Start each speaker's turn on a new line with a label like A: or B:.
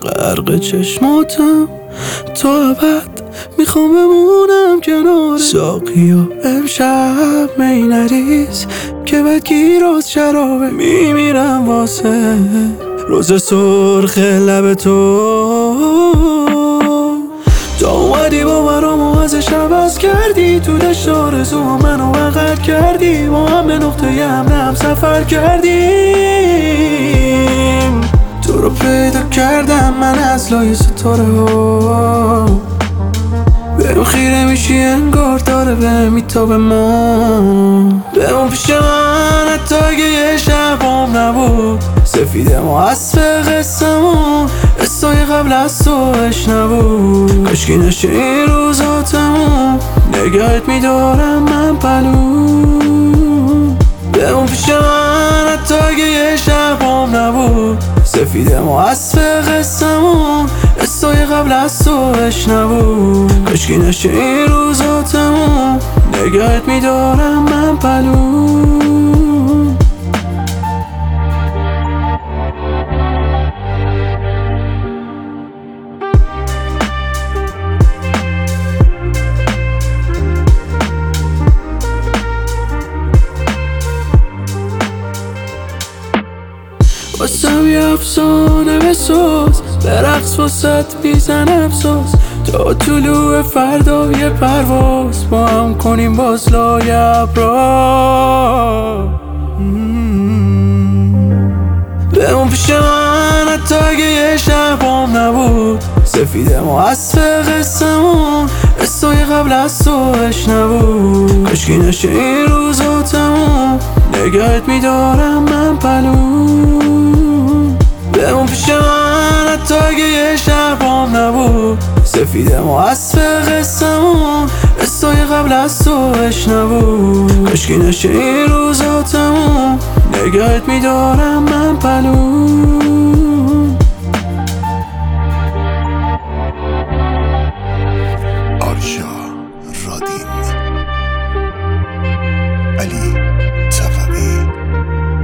A: غرق چشماتم تا ابد میخوام بمونم کنار ساقی و امشب می نریز که بدگیر از شرابه میمیرم واسه روز سرخ لب تو اومدی با برامو ازش عوض کردی تو دشت آرزو منو بغل کردی با هم به نقطه هم سفر کردیم تو رو پیدا کردم من از لای ستاره ها به اون خیره میشی انگار داره به میتابه ما به اون پیش من حتی اگه یه شبام نبود سفیده ما اسب قصمون قصای قبل از توش نبود کاشکی نشه این روزاتمون نگاهت میدارم من پلو به اون پیش من حتی اگه یه شبام نبود سفیده ما اسب قصمون قصای قبل از توش نبود کاشکی نشه این روزاتمون نگاهت میدارم من پلو واسم یه افسانه بساز به رقص واسط میزنم ساز تا طلوع فردا یه پرواز با هم کنیم باز لای ابرا به اون پیش من حتی اگه یه شبام نبود سفیده ما اسب قصمون قصای قبل از توش نبود کاشکی نشه این روزاتمون نگاهت میدارم من پلو به اون پیش من حتی اگه یه شبام نبود سفیده ما اسب قصمون قصای قبل از توش نبود کاشکی نشه این روزاتمون نگاهت میدارم من پلو
B: آرشا رادین علی صفوی